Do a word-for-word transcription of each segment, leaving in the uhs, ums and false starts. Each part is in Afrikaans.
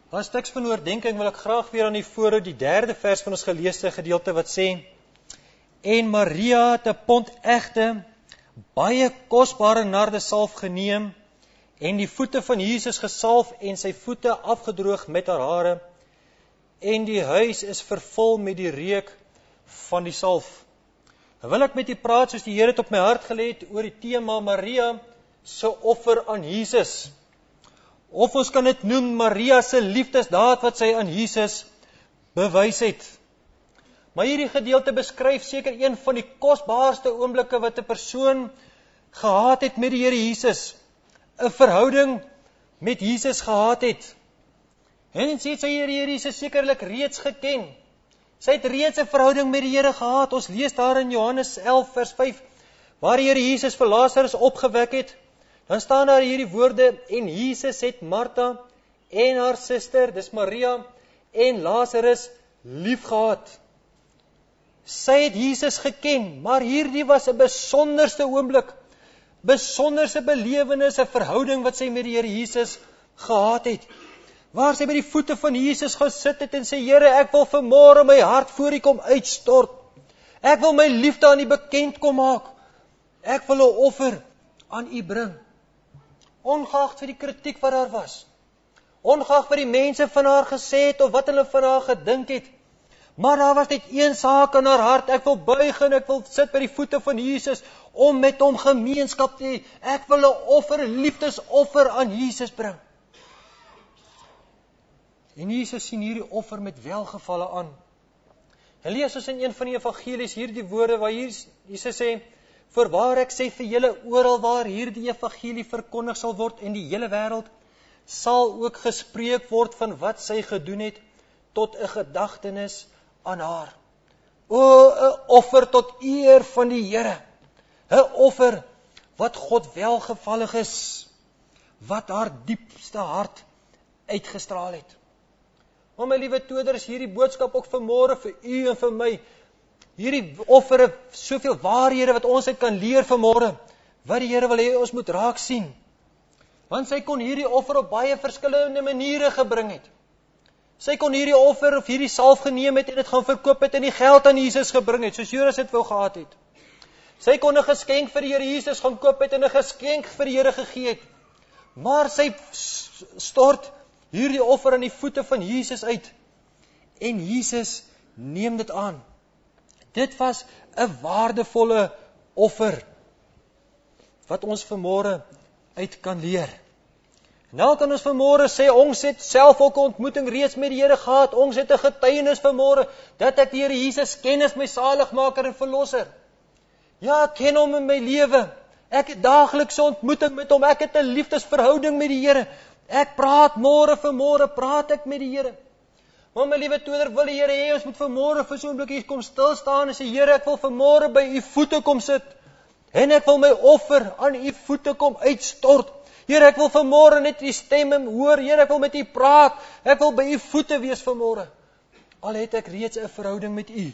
As teks van oordenking wil ek graag weer aan u voorhou die derde vers van ons geleesde gedeelte wat sê: En Maria het 'n pond egte, baie kosbare nardesalf geneem en die voete van Jesus gesalf en sy voete afgedroog met haar hare, en die huis is vervul met die reuk van die salf. Nou wil ek met u praat soos die Here het op my hart gelê het oor die tema Maria se offer aan Jesus. Of ons kan dit noem Maria se liefdesdaad wat sy aan Jesus bewys het. Maar hierdie gedeelte beskryf seker een van die kosbaarste oomblikke wat 'n persoon gehad het met die Here Jesus. 'n Verhouding met Jesus gehad het. En sy het sy Here Jesus sekerlik reeds geken. Sy het reeds 'n verhouding met die Here gehad. Ons lees daar in Johannes elf vers vyf, waar die Here Jesus vir Lazarus opgewek het. Dan staan daar hierdie woorde: En Jesus het Martha en haar suster, dis Maria, en Lazarus liefgehad. Sy het Jesus geken, maar hierdie was 'n besonderste oomblik, besonderse belewenis, 'n verhouding wat sy met die Here Jesus gehad het. Waar sy by die voete van Jesus gesit het en sê: Here, ek wil vanmôre my hart voor U kom uitstort. Ek wil my liefde aan U bekend kom maak. Ek wil 'n offer aan U bring. Ongeag vir die kritiek wat daar was. Ongeag wat die mense van haar gesê het of wat hulle van haar gedink het. Maar daar was net een saak in haar hart: ek wil buig en ek wil sit by die voete van Jesus om met hom gemeenskap te hê. Ek wil 'n offer, 'n liefdesoffer aan Jesus bring. En Jesus sien hierdie offer met welgevalle aan. En lees ons in een van die evangelies hierdie woorde waar Jesus sê: Voorwaar ek sê vir julle, oral waar hierdie evangelie verkondig sal word in die hele wêreld, sal ook gespreek word van wat sy gedoen het, tot 'n gedagtenis aan haar. O, 'n offer tot eer van die Here. 'n Offer wat God welgevallig is, wat haar diepste hart uitgestraal het. Maar my liewe toeders, hierdie boodskap ook vanmôre vir u en vir my. Hierdie offer, soveel waarhede wat ons uit kan leer vanmôre, wat die Here wil hê ons moet raak sien. Want sy kon hierdie offer op baie verskillende maniere gebring het. Sy kon hierdie offer of hierdie salf geneem het en dit gaan verkoop het en die geld aan Jesus gebring het, soos Judas dit wou gehad het. Sy kon 'n geskenk vir die Here Jesus gaan koop het en 'n geskenk vir die Here gegee het. Maar sy stort hierdie offer aan die voete van Jesus uit. En Jesus neem dit aan. Dit was 'n waardevolle offer wat ons vanmôre uit kan leer. Nou kan ons vanmôre sê, ons het self ook 'n ontmoeting reeds met die Here gehad. Ons het 'n getuienis vanmôre dat ek die Here Jesus ken as my saligmaker en verlosser. Ja, ek ken hom in my lewe. Ek het daaglikse ontmoeting met hom. Ek het 'n liefdesverhouding met die Here. Ek praat môre vanmôre, praat ek met die Here. Maar my liewe toeder, wil die Here hê ons moet vanmôre vir so 'n oomblik hier kom stil staan en sê: Here, ek wil vanmôre by u voete kom sit. En ek wil my offer aan u voete kom uitstort. Here, ek wil vanmôre net u stem hoor. Here, ek wil met u praat. Ek wil by u voete wees vanmôre. Al het ek reeds 'n verhouding met u.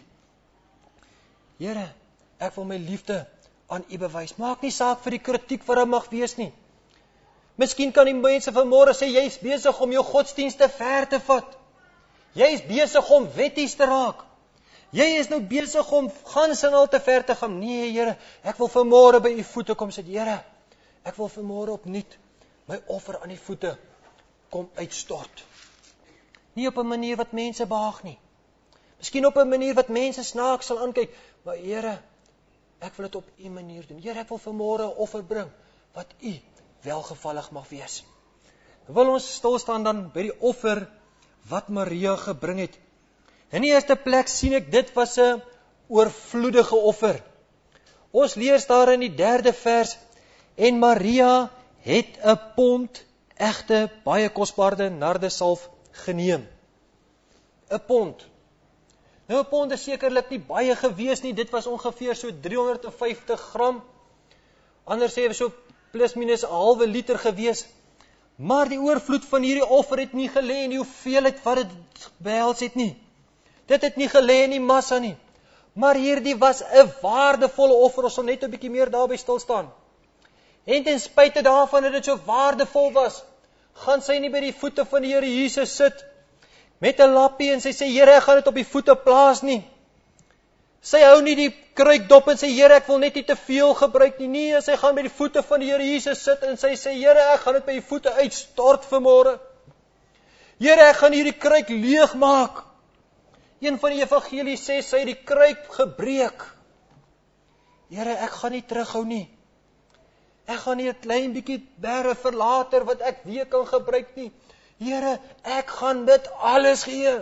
Here, ek wil my liefde aan u bewys. Maak nie saak vir die kritiek wat daar mag wees nie. Miskien kan die mense vanmôre sê: jy is besig om jou godsdienste ver te vat. Jy is besig om wetties te raak. Jy is nou besig om gans en al te ver te gaan. Nee, Here, ek wil vanmôre by u voete kom sit. Here, ek wil vanmôre opnuut my offer aan die voete kom uitstort. Nie op 'n manier wat mense behaag nie. Miskien op 'n manier wat mense snaaks sal aankyk, maar Here, ek wil dit op u manier doen. Here, ek wil vanmôre 'n offer bring wat u welgevallig mag wees. Wil ons stil staan dan by die offer wat Maria gebring het. In die eerste plek sien ek dit was 'n oorvloedige offer. Ons lees daar in die derde vers: En Maria het 'n pond egte baie kosbare nardesalf geneem. 'n Pond. Nou 'n pond is sekerlik nie baie gewees nie. Dit was ongeveer so driehonderd vyftig gram. Anders sê we so plus minus 'n halwe liter gewees. Maar die oorvloed van hierdie offer het nie gelê in die hoeveelheid wat dit behels het nie. Dit het nie gelê in die massa nie. Maar hierdie was 'n waardevolle offer. Ons sal net 'n bietjie meer daarby stil staan. En ten spyte daarvan dat dit so waardevol was, gaan sy nie by die voete van die Here Jesus sit, met 'n lappie en sy sê, Here, ek gaan dit op die voete plaas nie. Sy hou nie die kruik dop en sê, Here, ek wil net nie te veel gebruik nie. Nee, sy gaan by die voete van die Here Jesus sit en sy sê, Here, ek gaan dit by die voete uitstort vanmôre. Here, ek gaan hierdie kruik leeg maak. Een van die evangelies sê, sy het die kruik gebreek. Here, ek gaan nie terughou nie. Ek gaan nie 'n klein bietjie berre vir later wat ek weer kan gebruik nie. Here, ek gaan dit alles gee.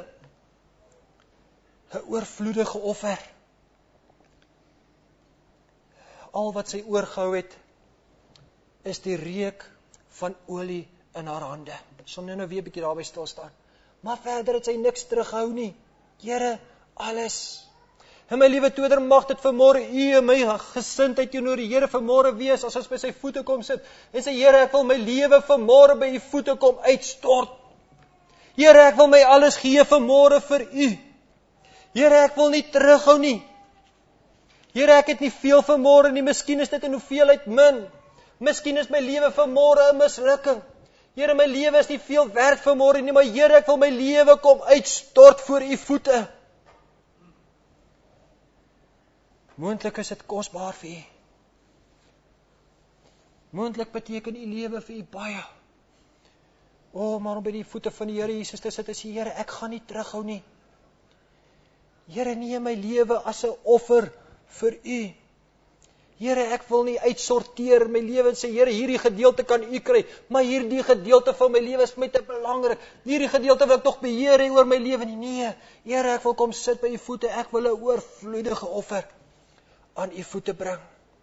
'n Oorvloedige offer. Al wat sy oorgehou het, is die reuk van olie in haar hande. Som nou nou weer 'n bietjie daarby stil staan. Maar verder het sy niks terughou nie. Here, alles. En my liewe toeder, mag dit vanmôre u en my gesindheid teenoor die Here vanmôre wees, as ons by sy voete kom sit, en sê, Here, ek wil my lewe vanmôre by u voete kom uitstort. Here, ek wil my alles gee vanmôre vir u. Here, ek wil nie terughou nie. Here, ek het nie veel vanmôre nie, miskien is dit in hoeveelheid min. Miskien is my lewe vanmôre 'n mislukking. Here, my lewe is nie veel werd vanmôre nie, maar Here, ek wil my lewe kom uitstort voor u voete. Moontlik is dit kosbaar vir u. Moontlik beteken u lewe vir u baie. O, maar om by die voete van die Here Jesus te sit, is die Here, ek gaan nie terughou nie. Here, neem my lewe as 'n offer vir u. Here, ek wil nie uitsorteer my lewe en sê, Here, hierdie gedeelte kan u kry, maar hierdie gedeelte van my lewe is vir my te belangrik. Hierdie gedeelte wil ek nog beheer hê oor my lewe nie. Nee, Here, ek wil kom sit by u voete, ek wil 'n oorvloedige offer aan u voete bring.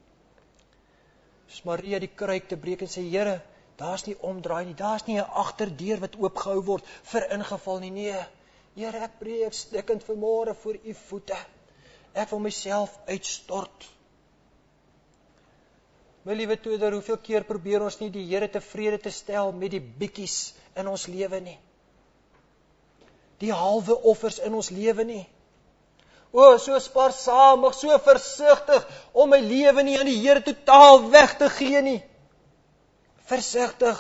Soos Maria die kruik te breek en sê, Here, daar's nie omdraai nie, daar's nie 'n agterdeur wat oopgehou word vir ingeval nie. Nee, Here, ek breek stikkend vanmôre voor u voete. Ek wil myself uitstort. My liewe toeder, hoeveel keer probeer ons nie die Here tevrede te stel met die bietjies in ons lewe nie. Die halwe offers in ons lewe nie. O, so spaarsamig, so versigtig, om my lewe nie aan die Here totaal weg te gee nie. Versigtig.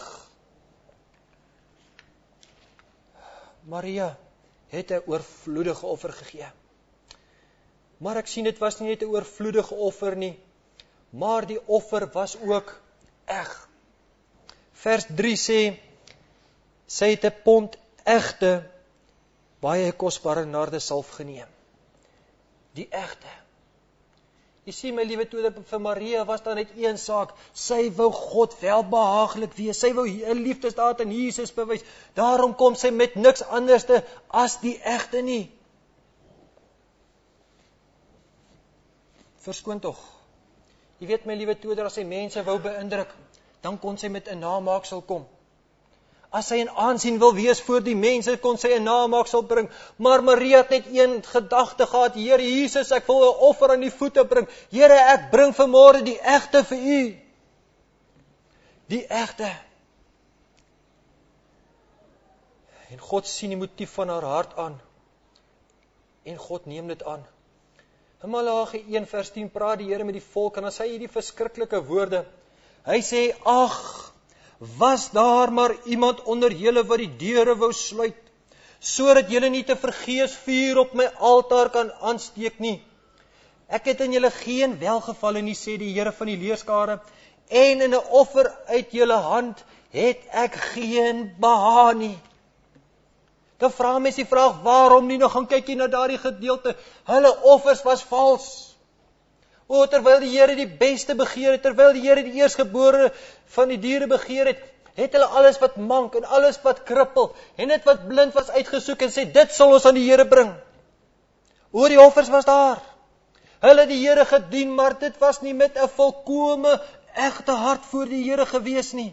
Maria het 'n oorvloedige offer gegee. Maar ek sien, dit was nie net 'n oorvloedige offer nie, maar die offer was ook eg. Vers drie sê, sy het 'n pond egte, baie kosbare nardesalf geneem. Die egte. Jy sien, my liewe toeder, vir Maria was daar net een saak. Sy wou God welbehaaglik wees. Sy wou 'n liefdesdaad aan Jesus bewys. Daarom kom sy met niks anderste as die egte nie. Verskoon tog. Jy weet, my liewe toeder, as sy mense wou beïndruk, dan kon sy met 'n namaaksel kom. As sy in aansien wil wees voor die mense, kon sy 'n namaaksel bring. Maar Maria het net een gedagte gehad, Here Jesus, ek wil 'n offer aan u voete bring. Here, ek bring vanmôre die egte vir u. Die egte. En God sien die motief van haar hart aan. En God neem dit aan. In Maleagi een vers tien praat die Here met die volk en dan sê hy hierdie verskriklike woorde. Hy sê, ag, was daar maar iemand onder julle wat die deure wou sluit, sodat julle nie te vergeefs vuur op my altaar kan aansteek nie. Ek het in julle geen welgevalle nie, sê die Here van die leerskare, en in 'n offer uit julle hand het ek geen behaag nie. Dan vra mens die vraag, waarom nie? Nou gaan kyk jy na daardie gedeelte. Hulle offers was vals. O, terwyl die Here die beste begeer het, terwyl die Here die eerstgebore van die diere begeer het, het hulle alles wat mank en alles wat krippel en dit wat blind was uitgesoek en sê, dit sal ons aan die Here bring. O, die offers was daar. Hulle het die Here gedien, maar dit was nie met 'n volkome egte hart voor die Here gewees nie.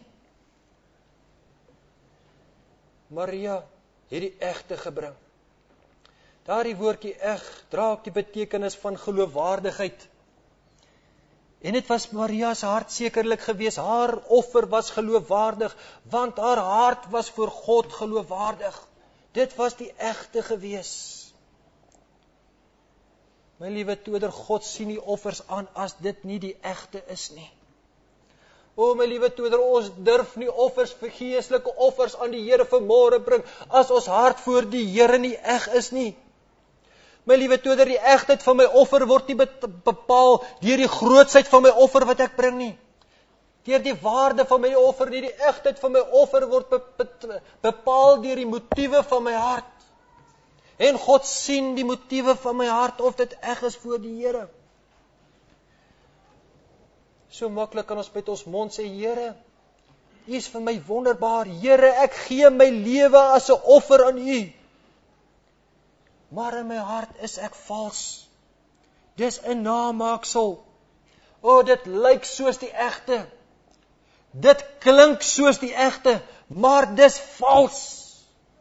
Maria het die egte gebring. Daardie woordjie eg dra ook die betekenis van geloofwaardigheid. En dit was Maria se hart sekerlik gewees, haar offer was geloofwaardig, want haar hart was voor God geloofwaardig. Dit was die egte gewees. My liewe toeder, God sien die offers aan as dit nie die egte is nie. O my liewe toeder, ons durf nie offers, geestelike offers aan die Here vanmôre bring, as ons hart voor die Here nie eg is nie. My liewe toeder, die egtheid van my offer word nie bepaal deur die grootsheid van my offer wat ek bring nie. Deur die waarde van my offer nie, die egtheid van my offer word be, be, bepaal deur die motiewe van my hart. En God sien die motiewe van my hart, of dit eg is voor die Here. So maklik kan ons met ons mond sê, Here, U is vir my wonderbaar, Here, ek gee my lewe as 'n offer aan U. Maar in my hart is ek vals. Dis 'n namaaksel. O, dit lyk soos die egte. Dit klink soos die egte, maar dis vals.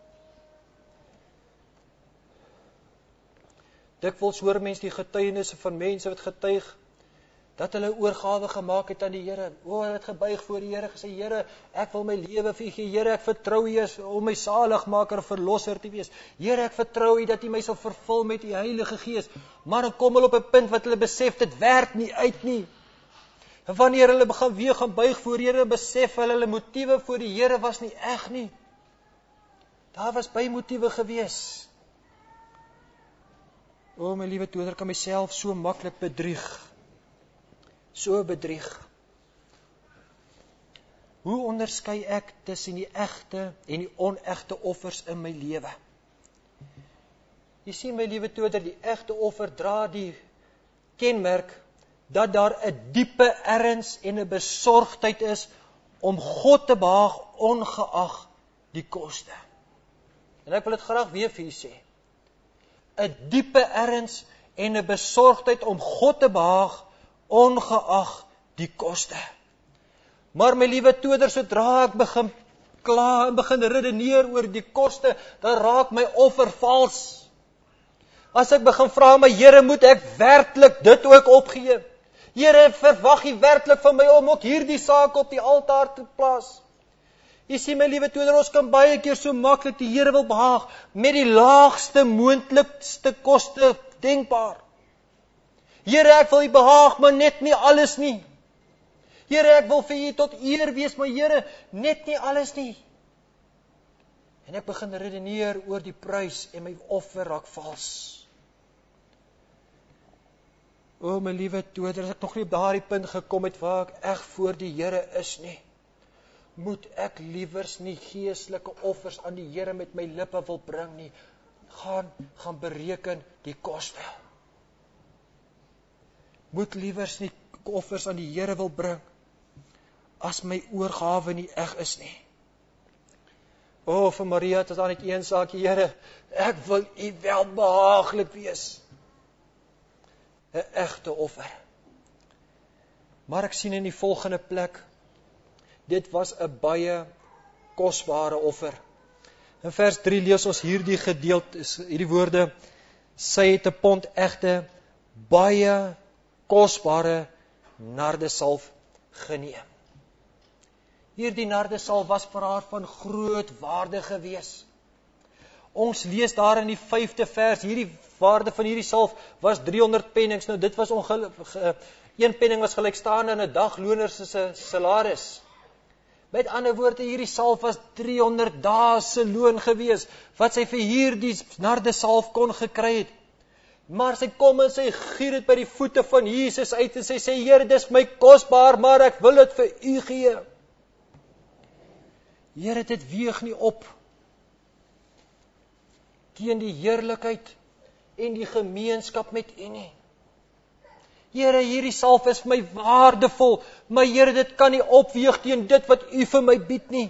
Dikwels hoor mense die getuienisse van mense wat getuig dat hulle oorgawe gemaak het aan die Here. O, hulle het gebuig voor die Here, gesê, Here, ek wil my lewe vir U gee. Here, ek vertrou U om my saligmaker en verlosser te wees. Here, ek vertrou U dat U my sal vervul met U Heilige Gees. Maar dan kom hulle op 'n punt wat hulle besef, dit werk nie uit nie. En wanneer hulle begin weer gaan buig voor die Here, besef hulle, hulle motiewe voor die Here was nie eg nie. Daar was bymotiewe gewees. O, my liewe toeder, kan myself so maklik bedrieg. So bedrieg. Hoe onderskei ek tussen die egte en die onegte offers in my lewe? Jy sien, my liewe toeder, die egte offer dra die kenmerk dat daar 'n diepe erns en 'n besorgdheid is om God te behaag ongeag die koste. En ek wil dit graag weer vir u sê. 'n Diepe erns en 'n besorgdheid om God te behaag ongeag die koste. Maar my liewe toeder, sodra ek begin kla en begin redeneer oor die koste, dan raak my offer vals. As ek begin vra, my Here, moet ek werklik dit ook opgee? Here, verwag U werklik van my om ook hierdie saak op die altaar te plaas? Jy sien, my liewe toeder, ons kan baie keer so maklik die Here wil behaag met die laagste moontlikste koste denkbaar. Here, ek wil U behaag, maar net nie alles nie. Here, ek wil vir U tot eer wees, maar Here, net nie alles nie. En ek begin redeneer oor die prys en my offer raak vals. O, my liewe toeder, as ek nog nie op daardie punt gekom het waar ek eg voor die Here is nie, moet ek liewers nie geestelike offers aan die Here met my lippe wil bring nie. Gaan, gaan bereken die koste. Moet liewers nie offers aan die Here wil bring as my oorgawe nie eg is nie. O, vir Maria het daar net een saakie, Here, ek wil U wel behaaglik wees. 'n Egte offer. Maar ek sien in die volgende plek, dit was 'n baie kosbare offer. In vers drie lees ons hierdie gedeelte, hierdie woorde, sy het 'n pond egte, baie kosbare nardesalf geneem. Hierdie nardesalf was vir haar van groot waarde gewees. Ons lees daar in die vyfde vers, hierdie waarde van hierdie salf was driehonderd pennings. Nou dit was ongelukkig, een penning was gelykstaande aan 'n dagloner se salaris. Met ander woorde, hierdie salf was driehonderd dae se loon gewees, wat sy vir hierdie nardesalf kon gekry het. Maar sy kom en sy gier dit by die voete van Jesus uit en sy sê, Here, dis my kosbaar, maar ek wil dit vir U gee. Here, dit weeg nie op teen die heerlikheid en die gemeenskap met U nie. Here, hierdie salf is vir my waardevol, maar Here, dit kan nie opweeg teen dit wat U vir my bied nie.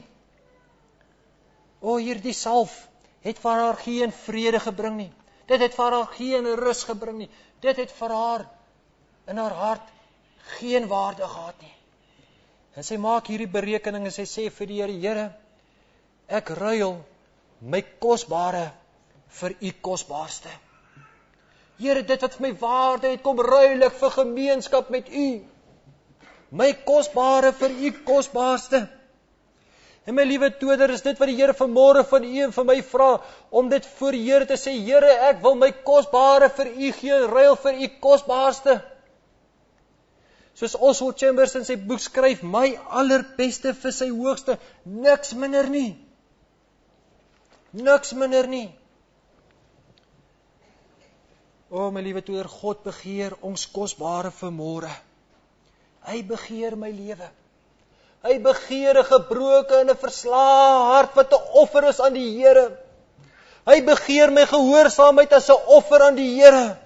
O, hierdie salf het vir haar geen vrede gebring nie. Dit het vir haar geen rus gebring nie. Dit het vir haar in haar hart geen waarde gehad nie. En sy maak hierdie berekening en sy sê vir die Here, Here, ek ruil my kosbare vir U kosbaarste. Here, dit wat vir my waarde het, kom ruil ek vir gemeenskap met U. My kosbare vir U kosbaarste. En my liewe toeder, is dit wat die Here vanmôre van U en van my vra, om dit voor die Here te sê, Here, ek wil my kosbare vir U gee, ruil vir U kosbaarste. Soos Oswald Chambers in sy boek skryf, my allerbeste vir sy hoogste, niks minder nie. Niks minder nie. O, my liewe toer, God begeer ons kosbare vanmôre. Hy begeer my lewe. Hy begeer 'n gebroke en 'n verslae hart wat 'n offer is aan die Here. Hy begeer my gehoorsaamheid as 'n offer aan die Here.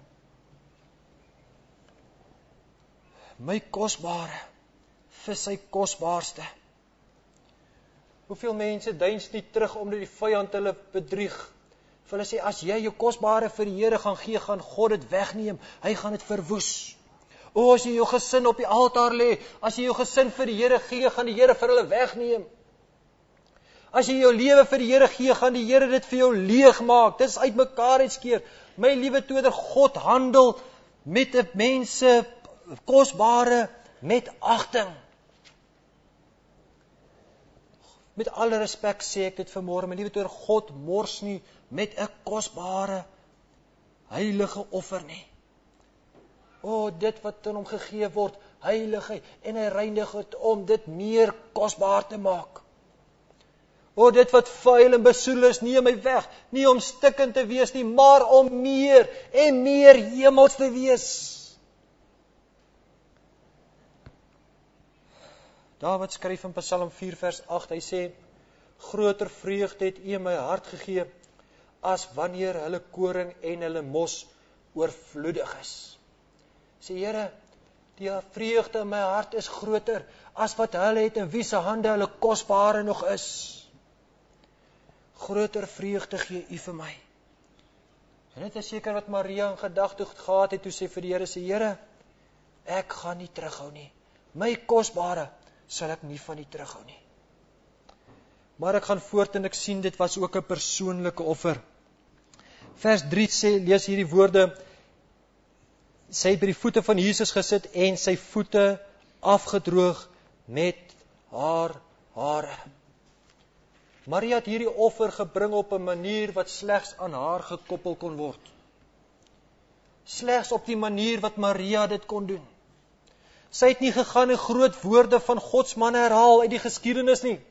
My kosbare vir sy kosbaarste. Hoeveel mense deins nie terug omdat die vyand hulle bedrieg. Vir hulle sê, as jy jou kosbare vir die Here gaan gee, gaan God dit wegneem. Hy gaan dit verwoes. O, as jy jou gesin op die altaar lê, as jy jou gesin vir die Here gee, gaan die Here vir hulle wegneem. As jy jou lewe vir die Here gee, gaan die Here dit vir jou leeg maak. Dit is uitmekaar uitskeer. My liewe toeder, God handel met 'n mense kosbare met agting. Met alle respek sê ek dit vanmôre, my liewe toeder, God mors nie met 'n kosbare heilige offer nie. O, dit wat aan hom gegee word, heilig, en hy reinig het om dit meer kosbaar te maak. O, dit wat vuil en besoedel is, neem my weg, nie om stikkend te wees nie, maar om meer en meer hemels te wees. Dawid skryf in Psalm vier vers agt, hy sê, groter vreugde het U in my hart gegee, as wanneer hulle koring en hulle mos oorvloedig is. Sê, Here, die vreugde in my hart is groter, as wat hulle het in wie se hande hulle kosbare nog is. Groter vreugde gee U vir my. En dit is seker wat Maria in gedagte gehad het, toe sy vir die Here sê, Here, ek gaan nie terughou nie. My kosbare sal ek nie van U terughou nie. Maar ek gaan voort en ek sien, dit was ook 'n persoonlike offer. Vers drie sê, lees hierdie woorde, sy het by die voete van Jesus gesit en sy voete afgedroog met haar hare. Maria het hierdie offer gebring op 'n manier wat slegs aan haar gekoppel kon word. Slegs op die manier wat Maria dit kon doen. Sy het nie gegaan en groot woorde van godsmanne herhaal uit die geskiedenis nie.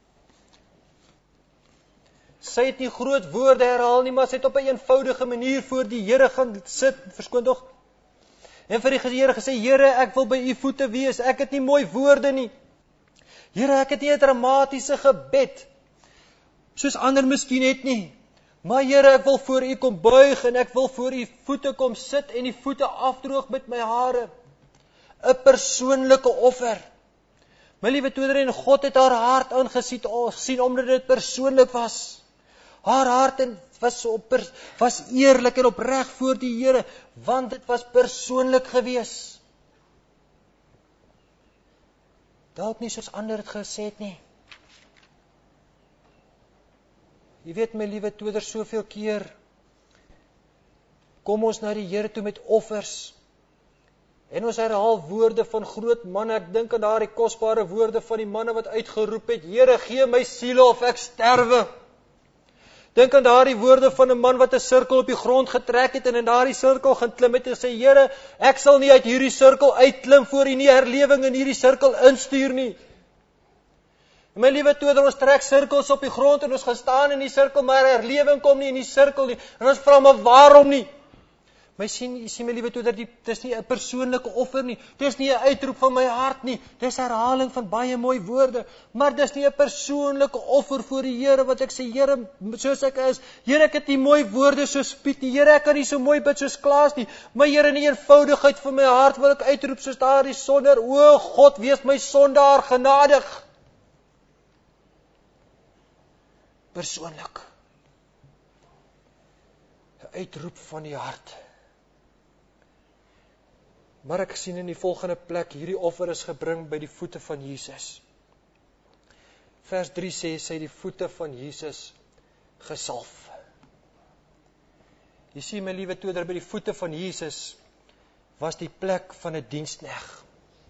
Sy het nie groot woorde herhaal nie, maar sy het op 'n eenvoudige manier voor die Here gaan sit, verskoon tog, en vir die Here gesê, Here, ek wil by U voete wees, ek het nie mooi woorde nie. Here, ek het nie 'n dramatiese gebed, soos ander miskien het nie. Maar Here, ek wil voor U kom buig, en ek wil voor U voete kom sit, en die voete afdroog met my hare. 'n Persoonlike offer. My liewe toeder, en God het haar hart aangesien, sien omdat dit persoonlik was. Haar hart was, op, was eerlik en opreg voor die Here, want dit was persoonlik gewees. Dalk nie soos ander het gesê het nie. Jy weet, my liewe toeder, soveel keer kom ons na die Here toe met offers, en ons herhaal woorde van groot manne. Ek dink aan daardie kosbare woorde van die manne wat uitgeroep het, Here, gee my siele of ek sterwe. Dink aan daardie woorde van 'n man wat 'n sirkel op die grond getrek het en in daardie sirkel gaan klim het en sê, Here, ek sal nie uit hierdie sirkel uitklim voor U nie herlewing in hierdie sirkel instuur nie. En my liewe toeder, ons trek sirkels op die grond en ons gaan staan in die sirkel, maar herlewing kom nie in die sirkel nie. En ons vra, maar waarom nie? My sien, jy sien my liewe toeder, dit is nie 'n persoonlike offer nie, dit is nie 'n uitroep van my hart nie, dit is herhaling van baie mooi woorde, maar dit is nie 'n persoonlike offer voor die Here, wat ek sê, Here, soos ek is, Here, ek het nie mooi woorde soos Piet nie, Here, ek kan nie so mooi bid soos Klaas nie, maar Here, in die eenvoudigheid van my hart wil ek uitroep soos daardie sondaar, o God, wees my sondaar genadig. Persoonlik. 'n Uitroep van die hart. Maar ek sien in die volgende plek, hierdie offer is gebring by die voete van Jesus. Vers drie sê, sy die voete van Jesus gesalf. Jy sien, my liewe toeder, by die voete van Jesus was die plek van 'n dienskneg.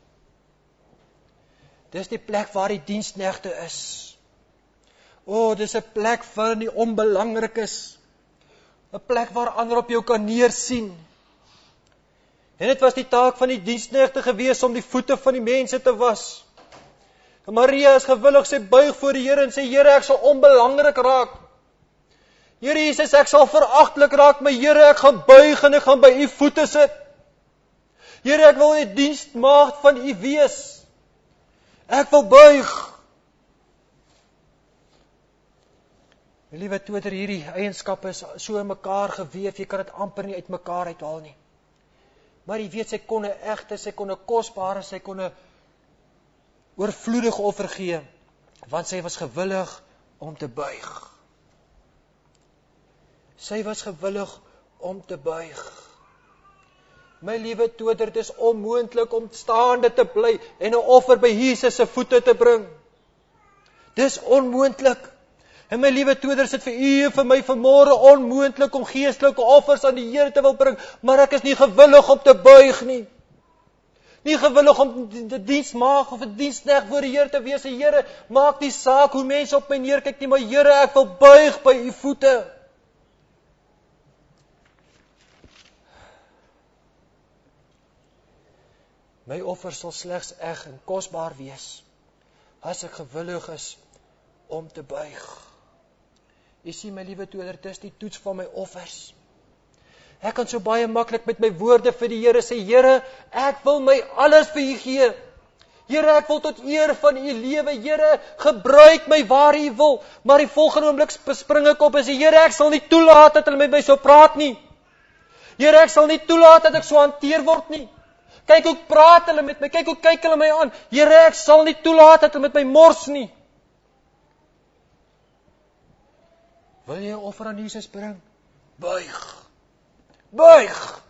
Dis die plek waar die diensknegte is. O, dis 'n plek waarin die onbelangrik is. 'n Plek waar ander op jou kan neersien. En dit was die taak van die diensknegte gewees om die voete van die mense te was. En Maria is gewillig, sy buig voor die Here en sê, Here, ek sal onbelangrik raak. Here Jesus, ek sal veragtelik raak, my Here, ek gaan buig en ek gaan by u voete sit. Here, ek wil die dienstmaagd van u wees. Ek wil buig. My liewe Toder, hierdie eienskappe is so in mekaar geweef, jy kan dit amper nie uit mekaar uithaal nie. Maar jy weet, sy kon 'n egte, sy kon 'n kosbare, sy kon 'n oorvloedige offer gee, want sy was gewillig om te buig. Sy was gewillig om te buig. My liewe Toder, dit is onmoontlik om staande te bly en 'n offer by Jesus se voete te bring. Dis onmoontlik. En my liewe Toder, is dit vir u en vir my vanmôre onmoontlik om geestelike offers aan die Here te wil bring, maar ek is nie gewillig om te buig nie. Nie gewillig om die diensmaag of 'n diensknegt voor die Here te wees. Here, maak nie saak hoe mense op my neerkyk nie, maar Here, ek wil buig by u voete. My offer sal slegs eg en kosbaar wees as ek gewillig is om te buig. Jy sien, my liewe Toder, dit is die toets van my offers. Ek kan so baie maklik met my woorde vir die Here sê, Here, ek wil my alles vir u gee. Here, ek wil tot eer van u lewe. Here, gebruik my waar u wil. Maar die volgende oomblik spring ek op en sê, Here, ek sal nie toelaat dat hulle met my so praat nie. Here, ek sal nie toelaat dat ek so hanteer word nie. Kyk hoe praat hulle met my, kyk hoe kyk hulle my aan. Here, ek sal nie toelaat dat hulle met my mors nie. Wil jy 'n offer aan Jesus bring? Buig. Buig.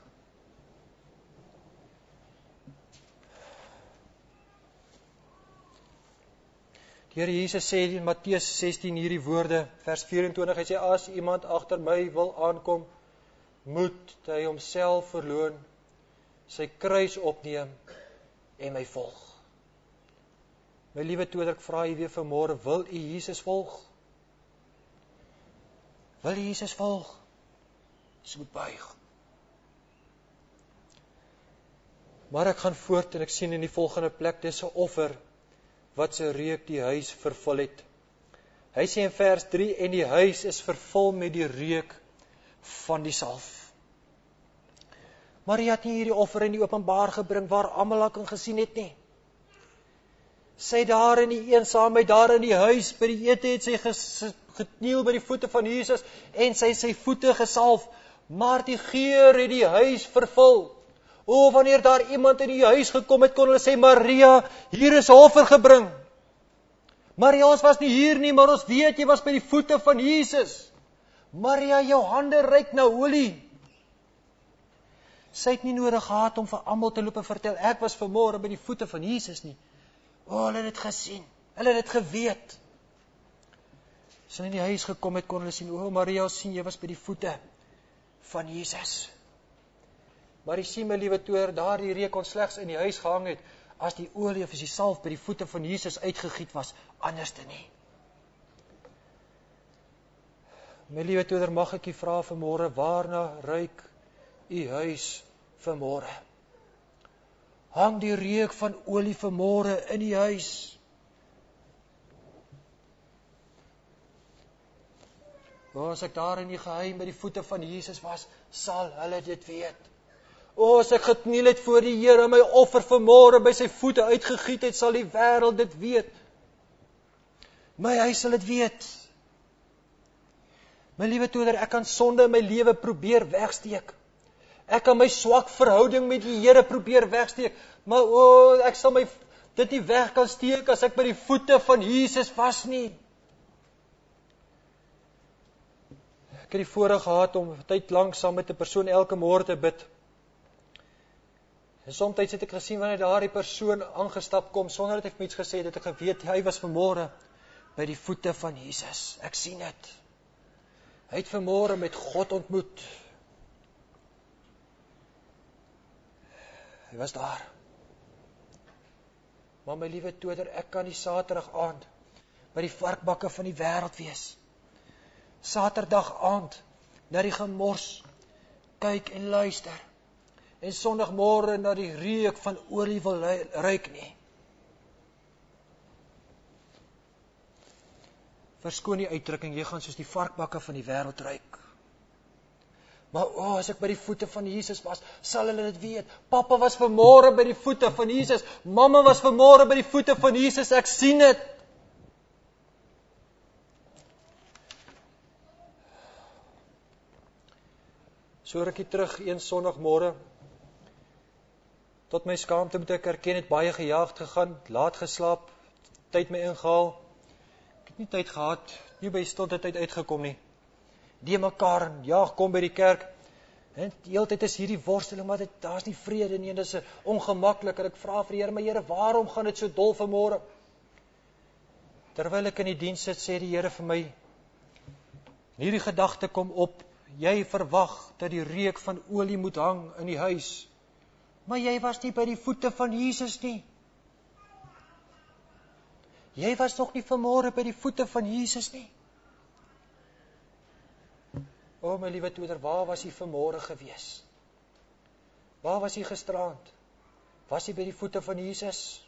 Die Here Jesus sê in Matteus sestien hierdie woorde, vers vyf-en-twintig, hy sê, as iemand agter my wil aankom, moet hy homself verloon, sy kruis opneem en my volg. My liewe Toder, ek vra u weer vanmôre, wil u Jesus volg? Wil u Jesus volg? Dis moet buig. Maar ek gaan voort en ek sien in die volgende plek, dis 'n offer wat sy reuk die huis vervul het. Hy sê in vers drie, en die huis is vervul met die reuk van die salf. Maria het nie hierdie offer in die openbaar gebring waar almal haar kan gesien het nie. Sy daar in die eensaamheid, daar in die huis, by die ete het sy gekniel by die voete van Jesus en sy sy voete gesalf, maar die geur het die huis vervul. O, wanneer daar iemand in die huis gekom het, kon hulle sê, Maria, hier is 'n offer gebring. Maria, ons was nie hier nie, maar ons weet jy was by die voete van Jesus. Maria, jou hande ruik na olie. Sy het nie nodig gehad om vir almal te loop en vertel, ek was vanmôre by die voete van Jesus nie. O, hulle het dit gesien, hulle het dit geweet. As hulle in die huis gekom het, kon hulle sien, o, Maria, ons sien jy was by die voete van Jesus. Maar jy sien, my liewe Toder, daar die reuk kon slegs in die huis gehang het, as die olie of as die salf by die voete van Jesus uitgegiet was, anders te nie. My liewe Toder, mag ek u vra vanmôre, waarna ruik u huis vanmôre? Hang die reuk van olie vanmôre in die huis? O, as ek daar in die geheim by die voete van Jesus was, sal hulle dit weet. O, as ek gekniel het voor die Here, my offer vanmôre by sy voete uitgegiet het, sal die wêreld dit weet. My huis sal dit weet. My liewe Toder, ek kan sonde in my lewe probeer wegsteek. Ek kan my swak verhouding met die Here probeer wegsteek, maar o, ek sal my dit nie weg kan steek as ek by die voete van Jesus was nie. Ek het die voorreg gehad om tyd lank saam met 'n persoon elke môre te bid. En soms het ek gesien wanneer daardie persoon aangestap kom, sonder dat hy vir my iets gesê het, het ek geweet, hy was vanmôre by die voete van Jesus. Ek sien dit. Hy het vanmôre met God ontmoet. Hy was daar. Maar my liewe Toder, ek kan die Saterdag aand by die varkbakke van die wêreld wees. Saterdag aand na die gemors kyk en luister. en Sondagmôre na die reuk van olie wil ruik nie. Verskoon die uitdrukking, jy gaan soos die varkbakke van die wêreld ruik. Maar o, oh, as ek by die voete van Jesus was, sal hulle dit weet. Pappa was vanmôre by die voete van Jesus, mamma was vanmôre by die voete van Jesus, ek sien dit. So rukkie terug, een Sondagmôre, tot my skaamte moet ek erken, het baie gejaagd gegaan, laat geslaap, tyd my ingehaal. Ek het nie tyd gehad, nie by stilte tyd uitgekom nie. Die mekaar en jaag kom by die kerk. En die hele tyd is hierdie worsteling, maar dit, daar is nie vrede nie, en dit is ongemaklik, en ek vra vir die Here, maar Here, waarom gaan dit so dol vanmôre? Terwyl ek in die diens sit, sê die Here vir my, hierdie gedagte kom op, jy verwag dat die reuk van olie moet hang in die huis, maar jy was nie by die voete van Jesus nie. Jy was nog nie vanmôre by die voete van Jesus nie. O, my liewe toeder, waar was jy vanmôre gewees? Waar was jy gisterand? Was jy by die voete van Jesus?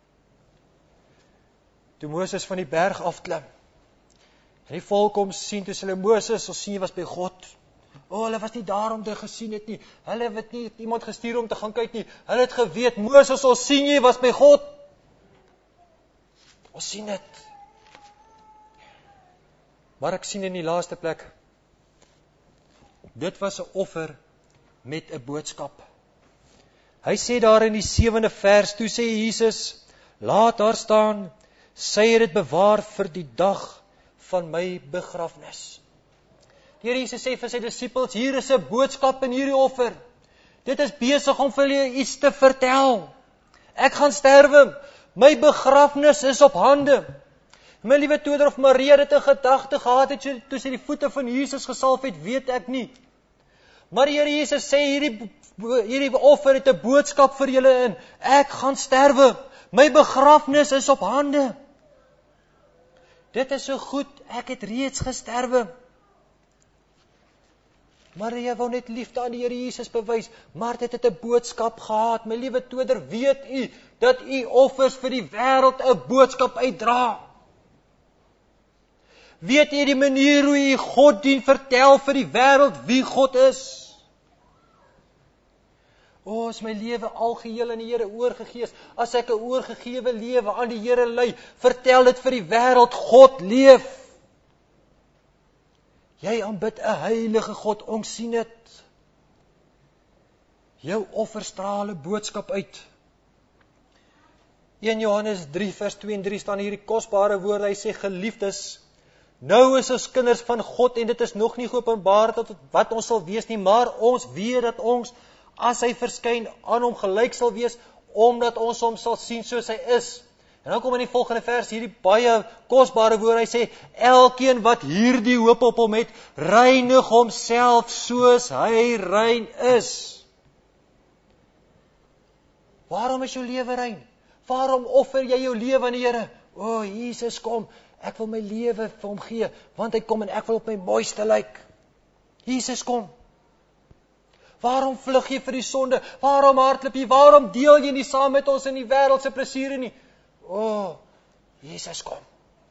Toe Moses van die berg afklim, en die volk om sien, toe hulle Moses, ons sien jy was by God. O, hulle was nie daar om te gesien het nie. Hulle het nie iemand gestuur om te gaan kyk nie. Hulle het geweet, Moses, ons sien jy was by God. Ons sien dit. Maar ek sien in die laaste plek, dit was 'n offer met 'n boodskap. Hy sê daar in die sewende vers, toe sê Jesus, laat daar staan, sy het dit bewaar vir die dag van my begrafnis. Die Here Jesus sê vir sy disippels, hier is 'n boodskap in hierdie offer. Dit is besig om vir julle iets te vertel. Ek gaan sterwe, my begrafnis is op hande. My liewe toeder, of Maria dit 'n gedagte gehad het toe sy die voete van Jesus gesalf het, weet ek nie. Maar die Here Jesus sê, hierdie, hierdie offer het 'n boodskap vir julle in. Ek gaan sterwe, my begrafnis is op hande. Dit is so goed, ek het reeds gesterwe. Maria wou net liefde aan die Here Jesus bewys, maar dit het 'n boodskap gehad. My liewe toeder, weet u, dat u offers vir die wêreld 'n boodskap uitdra? Weet u die manier hoe u God dien, vertel vir die wêreld wie God is? O, as my lewe algeheel aan die Here oorgegee is, as ek 'n oorgegewe lewe aan die Here lei, vertel dit vir die wêreld, God leef. Jy aanbid 'n heilige God, ons sien dit. Jou offer straal 'n boodskap uit. een Johannes drie vers twee en drie staan hierdie kosbare woorde, hy sê, geliefdes, nou is ons kinders van God, en dit is nog nie geopenbaar tot wat ons sal wees nie, maar ons weet dat ons, as hy verskyn, aan hom gelyk sal wees, omdat ons hom sal sien soos hy is. En dan kom in die volgende vers hierdie baie kosbare woord, hy sê, elkeen wat hierdie hoop op hom het, reinig homself soos hy rein is. Waarom is jou lewe rein? Waarom offer jy jou lewe aan die Here? O, Jesus kom, ek wil my lewe vir hom gee, want hy kom en ek wil op my mooiste lyk. Jesus kom. Waarom vlug jy vir die sonde? Waarom hardloop jy? Waarom deel jy nie saam met ons in die wêreld se plesiere nie? O, oh, Jesus kom.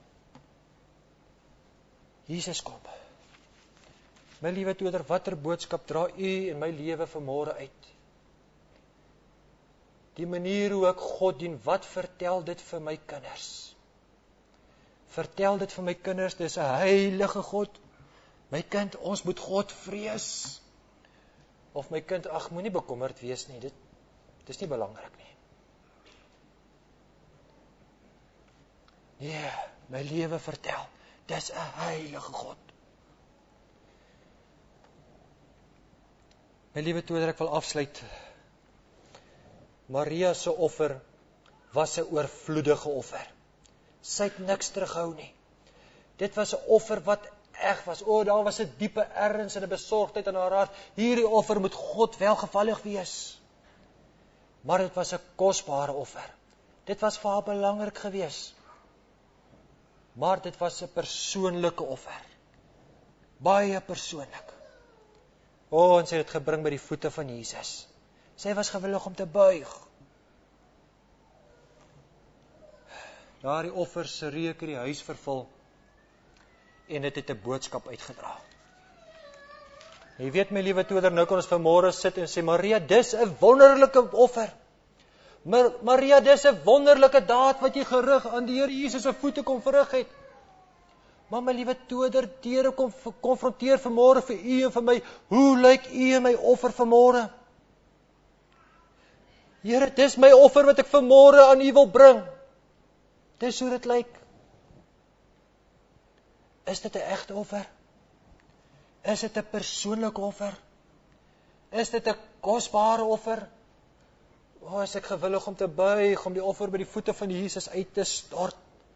Jesus kom. My liewe toeder, watter boodskap dra u in my lewe vanmôre uit? Die manier hoe ek God dien, wat vertel dit vir my kinders? Vertel dit vir my kinders, dis 'n heilige God. My kind, ons moet God vrees. Of my kind, ag, moenie bekommerd wees nie, dit, dit is nie belangrik nie. Nee, my lewe vertel, dis 'n heilige God. My liewe toeder, ek wil afsluit. Maria se offer was 'n oorvloedige offer. Sy het niks terughou nie. Dit was 'n offer wat eg was. O, daar was 'n diepe erns en 'n besorgdheid in haar hart. Hierdie offer moet God welgevallig wees. Maar dit was 'n kosbare offer. Dit was vir haar belangrik geweest. Maar dit was 'n persoonlike offer. Baie persoonlik. O, en sy het dit gebring by die voete van Jesus. Sy was gewillig om te buig. Daardie offer se reuk het die huis vervul en dit het 'n boodskap uitgedra. Jy weet my liewe toeder, nou kan ons vanmôre sit en sê, Maria, dis 'n wonderlike offer. Maar Maria, dis 'n wonderlike daad wat jy gerig aan die Here Jesus se voete kom verrig het. Maar my liewe toeder, Here kom konfronteer vanmôre vir u en vir my, hoe lyk u en my offer vanmôre? Here, dis my offer wat ek vanmôre aan u wil bring. Dis hoe dit lyk. Is dit 'n egte offer? Is dit 'n persoonlike offer? Is dit 'n kosbare offer? O, oh, is ek gewillig om te buig, om die offer by die voete van Jesus uit te stort?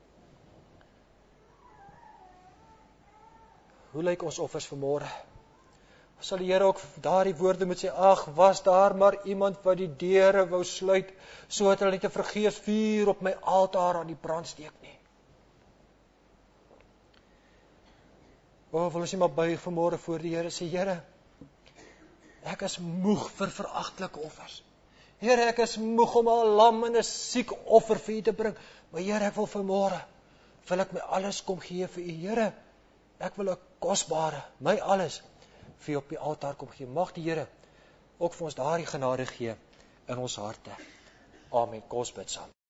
Hoe lyk ons offers vanmôre? Sal die Here ook daardie woorde moet sê, ag, was daar maar iemand wat die deure wou sluit, sodat hulle net 'n vergeefs vuur op my altaar aan die brand steek nie. O, wil ons nie maar buig vanmôre voor die Here, sê, Here, ek is moeg vir veragtelike offers. Here, ek is moeg om 'n lam en 'n siek offer vir u te bring, maar Here, ek wil vanmôre, wil ek my alles kom gee vir u, Here, ek wil 'n kosbare, my alles, vir u op die altaar kom gee. Mag die Here ook vir ons daardie genade gee in ons harte. Amen. Kom ons bid saam.